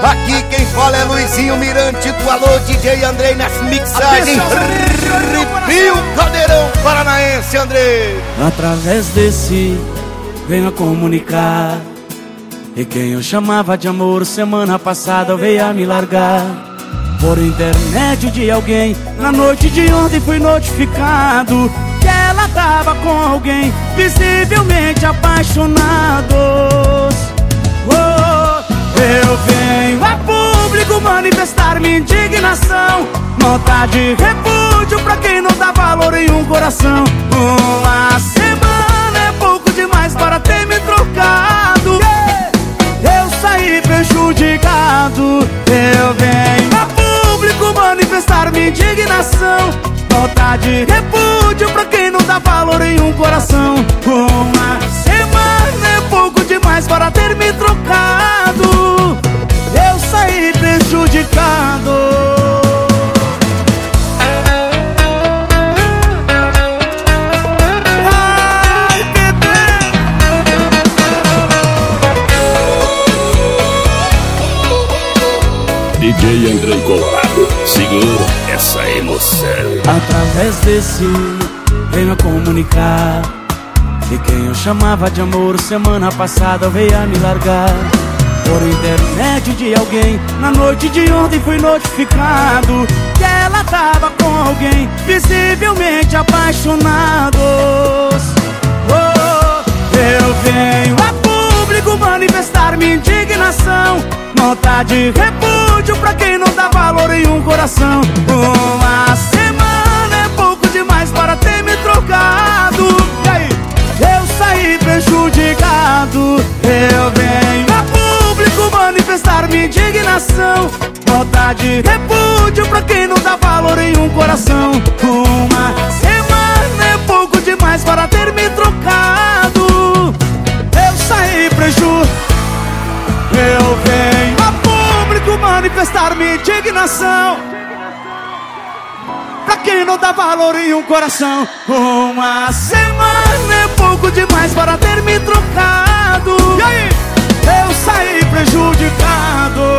Aqui quem fala é Luizinho Mirante do Alô DJ Andrei nas mixagens. Rio Caldeirão Paranaense, Andrei. Através desse venho a comunicar, e quem eu chamava de amor semana passada veio a me largar. Por intermédio de alguém, na noite de ontem fui notificado que ela tava com alguém, visivelmente apaixonados. Eu venho a público manifestar minha indignação, nota de repúdio pra quem não dá valor em um coração. Uma semana é pouco demais para ter me trocado. Eu saí prejudicado. Eu venho a público manifestar minha indignação, nota de repúdio pra quem não dá valor em um coração. Uma semana é pouco demais para ter me trocado. Eu saí prejudicado. DJ Andrei Colorado, segura essa emoção. Através desse venho a comunicar, e quem eu chamava de amor semana passada veio a me largar. Por intermédio de alguém, na noite de ontem fui notificado que ela tava com alguém, visivelmente apaixonados. Eu venho a público manifestar minha indignação, nota de repúdio pra quem não dá valor em um coração. Uma semana é pouco demais para ter me trocado. E aí? Eu saí prejudicado. Eu venho a público manifestar minha indignação, nota de repúdio pra quem não dá valor em um coração. Uma semana é pouco demais para ter me trocado. Eu saí prejudicado. Eu venho a público manifestar minha indignação pra quem não dá valor em um coração. Uma semana é pouco demais para ter me trocado. E aí? Eu saí prejudicado.